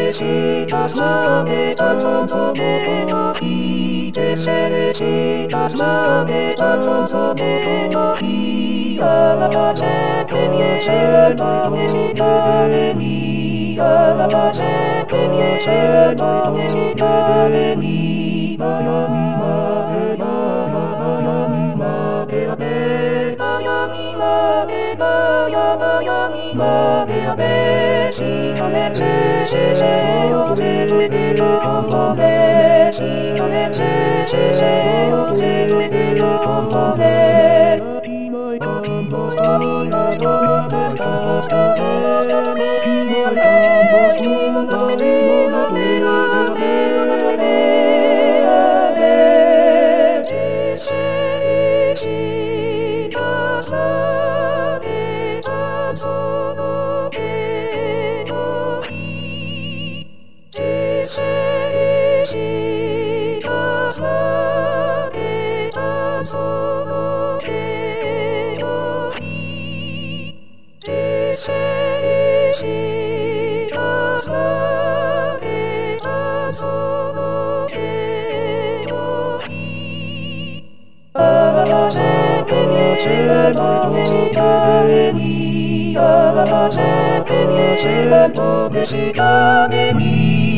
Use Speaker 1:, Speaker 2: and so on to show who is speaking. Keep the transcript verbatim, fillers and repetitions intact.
Speaker 1: necesitas lo que tan solo puedo y necesitas lo que tan solo puedo y a la base que viene la música de mí a la base que viene la música de mí vaya mi madre vaya vaya mi madre vaya mi madre vaya vaya mi madre a ver si convence se se o se tu video con me si convence se se o se tu video con me my campus campus campus campus campus la música de mí, a la base que viene la música de mí.